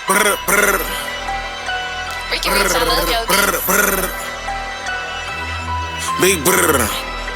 Brr, brr. Ricky Rich, I love your Brr, brr. Big brr.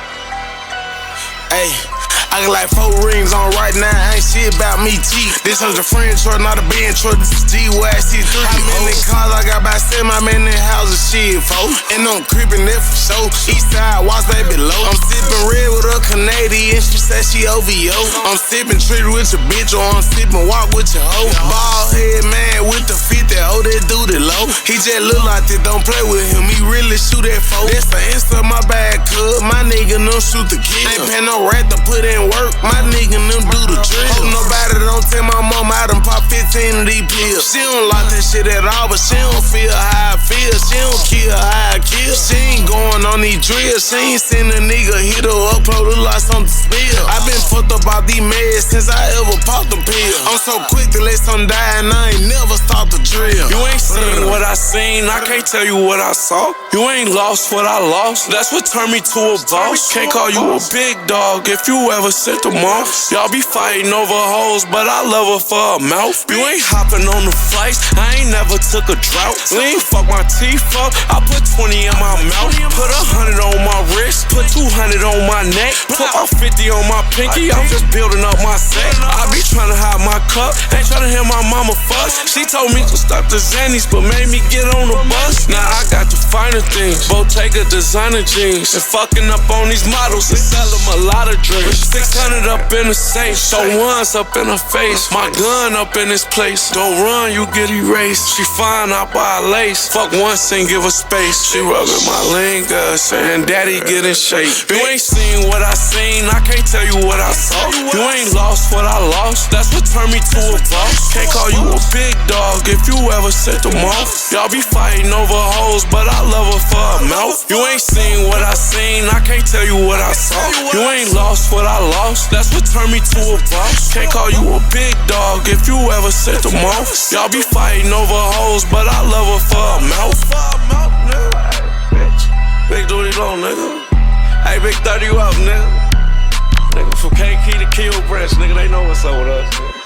Hey, I got like 4 rings on right now, ain't shit about me cheap. This is a friend truck, not a Benz truck, this is G-Wack C3. I'm in the cars, I got about 7, I'm in the houses, shit, folks. And I'm creeping there for show. East side, watch they below. I'm sipping red with a Canadian, she said she OVO. I'm sipping treat with your bitch, or I'm sipping walk with your hoe. Bald head man with the feet that oh that dude it low. He just look like that, don't play with him, he really shoot that foe. That's the answer, my bad cuz, my nigga them shoot the kill. Ain't pay no rat to put in work, my nigga them do the drill. Hope nobody don't tell my mama I done pop 15 of these pills. She don't like this shit at all, but she don't feel how I feel. She don't kill how I kill. She ain't going on these drills. She ain't seen a nigga hit her upload, look like something spill. I been fucked up out these meds since I ever popped the pill. I'm so quick to let some die and I ain't never stopped the drill. You ain't seen what I seen, I can't tell you what I saw. You ain't lost what I lost, that's what turned me to a boss. Can't call you a big dog if you ever sent them off. Y'all be fighting over hoes, but I love her for a mouth. You ain't hopping on the flights, I ain't never took a drought. We ain't fuck my teeth up, I put 20 in my mouth. Put 100 on my wrist, put 200 on my neck. Put my 50 on my pinky, I'm just building up my set. I be trying to hide my cup, ain't trying to hear my mama fuss. She told me to stop the Xannies, but made me get on the bus. Now I got the finer things, Bottega designer jeans. And fucking up on these models and sell them a lot of drinks. 600 up in the safe, show ones up in her face. My gun up in this place, don't run, you get erased. She fine, I buy a lace. Fuck once and give her space. She rubbing my linga, saying daddy get in shape. You ain't seen what I seen, I can't tell you what I saw. You ain't lost what I lost, that's what turned me to a boss. Can't call you a big dog if you ever set them off. Y'all be fighting over hoes, but I love her for a mouth. You ain't seen what I seen, I can't tell you what I saw. You ain't lost what I lost, that's what turned me to a boss. Can't call you a big dog if you ever set them off. Y'all be fighting over hoes, but I love her for a mouth. Big duty long, nigga. Hey, big 30 you up, nigga. Nigga from KK to Kill Branch, nigga, they know what's up with us.